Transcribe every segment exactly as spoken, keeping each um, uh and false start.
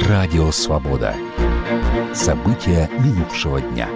Радио Свобода. События минувшего дня.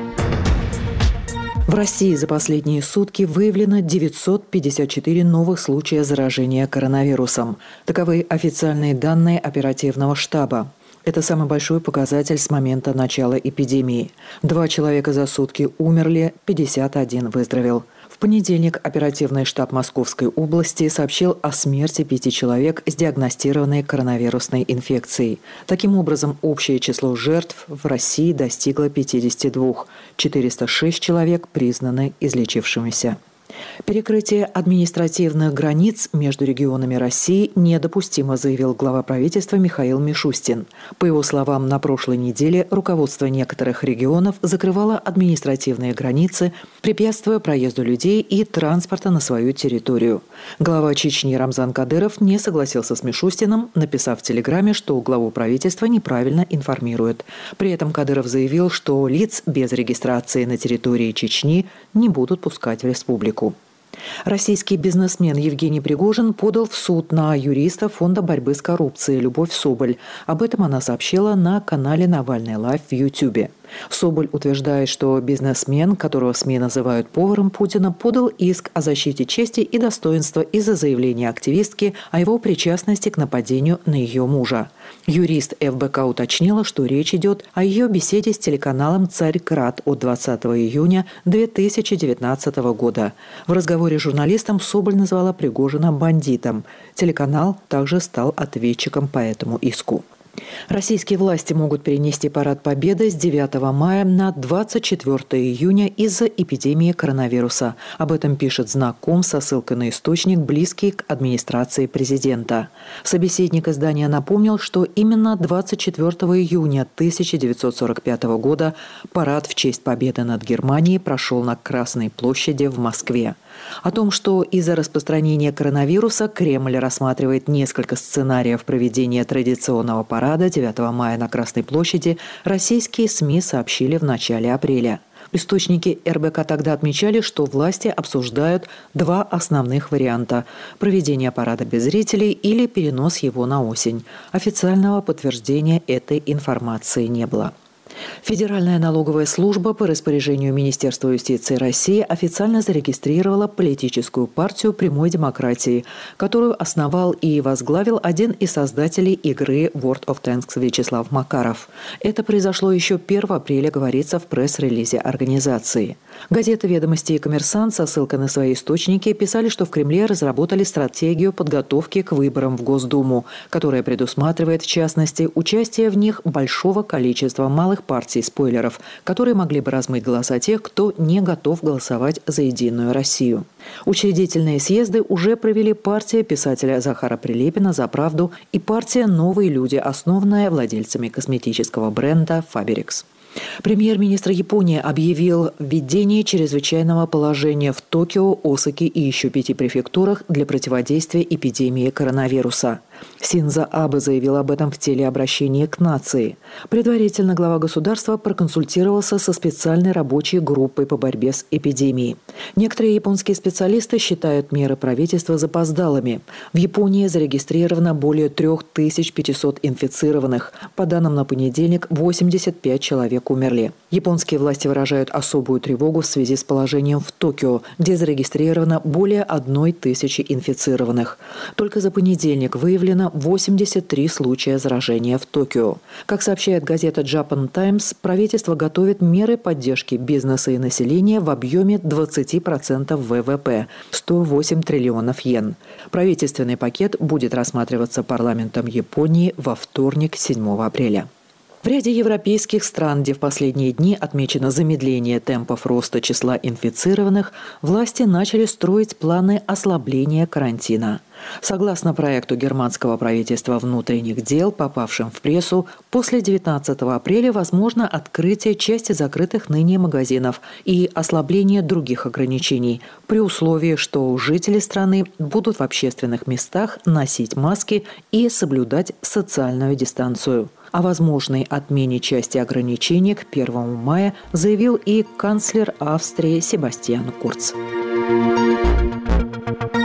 В России за последние сутки выявлено девятьсот пятьдесят четыре новых случая заражения коронавирусом. Таковы официальные данные оперативного штаба. Это самый большой показатель с момента начала эпидемии. Два человека за сутки умерли, пятьдесят один выздоровел. В понедельник оперативный штаб Московской области сообщил о смерти пяти человек с диагностированной коронавирусной инфекцией. Таким образом, общее число жертв в России достигло пятидесяти двух. четыреста шесть человек признаны излечившимися. Перекрытие административных границ между регионами России недопустимо, заявил глава правительства Михаил Мишустин. По его словам, на прошлой неделе руководство некоторых регионов закрывало административные границы, препятствуя проезду людей и транспорта на свою территорию. Глава Чечни Рамзан Кадыров не согласился с Мишустиным, написав в Телеграме, что главу правительства неправильно информирует. При этом Кадыров заявил, что лиц без регистрации на территории Чечни не будут пускать в республику. Российский бизнесмен Евгений Пригожин подал в суд на юриста Фонда борьбы с коррупцией Любовь Соболь. Об этом она сообщила на канале «Навальный лайв» в Ютьюбе. Соболь утверждает, что бизнесмен, которого СМИ называют поваром Путина, подал иск о защите чести и достоинства из-за заявления активистки о его причастности к нападению на ее мужа. Юрист эф бэ ка уточнила, что речь идет о ее беседе с телеканалом «Царьград» от двадцатого июня две тысячи девятнадцатого года. В разговоре с журналистом Соболь назвала Пригожина бандитом. Телеканал также стал ответчиком по этому иску. Российские власти могут перенести парад Победы с девятого мая на двадцать четвёртого июня из-за эпидемии коронавируса. Об этом пишет Знаком со ссылкой на источник, близкий к администрации президента. Собеседник издания напомнил, что именно двадцать четвёртого июня тысяча девятьсот сорок пятого года парад в честь победы над Германией прошел на Красной площади в Москве. О том, что из-за распространения коронавируса Кремль рассматривает несколько сценариев проведения традиционного парада девятого мая на Красной площади, российские СМИ сообщили в начале апреля. Источники эр бэ ка тогда отмечали, что власти обсуждают два основных варианта – проведение парада без зрителей или перенос его на осень. Официального подтверждения этой информации не было. Федеральная налоговая служба по распоряжению Министерства юстиции России официально зарегистрировала политическую партию прямой демократии, которую основал и возглавил один из создателей игры World of Tanks Вячеслав Макаров. Это произошло еще первого апреля, говорится в пресс-релизе организации. Газеты «Ведомости» и «Коммерсант» со ссылкой на свои источники писали, что в Кремле разработали стратегию подготовки к выборам в Госдуму, которая предусматривает, в частности, участие в них большого количества малых партий-спойлеров, которые могли бы размыть голоса тех, кто не готов голосовать за «Единую Россию». Учредительные съезды уже провели партия писателя Захара Прилепина «За правду» и партия «Новые люди», основанная владельцами косметического бренда «Фаберикс». Премьер-министр Японии объявил введение чрезвычайного положения в Токио, Осаке и еще пяти префектурах для противодействия эпидемии коронавируса. Синдзо Абе заявил об этом в телеобращении к нации. Предварительно глава государства проконсультировался со специальной рабочей группой по борьбе с эпидемией. Некоторые японские специалисты считают меры правительства запоздалыми. В Японии зарегистрировано более три тысячи пятьсот инфицированных. По данным на понедельник, восемьдесят пять человек умерли. Японские власти выражают особую тревогу в связи с положением в Токио, где зарегистрировано более одной тысячи инфицированных. Только за понедельник выявлено восемьдесят три случая заражения в Токио. Как сообщает газета Japan Times, правительство готовит меры поддержки бизнеса и населения в объеме двадцати процентов вэ вэ пэ – сто восемь триллионов йен. Правительственный пакет будет рассматриваться парламентом Японии во вторник, седьмого апреля. В ряде европейских стран, где в последние дни отмечено замедление темпов роста числа инфицированных, власти начали строить планы ослабления карантина. Согласно проекту германского правительства внутренних дел, попавшим в прессу, после девятнадцатого апреля возможно открытие части закрытых ныне магазинов и ослабление других ограничений, при условии, что жители страны будут в общественных местах носить маски и соблюдать социальную дистанцию. О возможной отмене части ограничений к первому мая заявил и канцлер Австрии Себастьян Курц.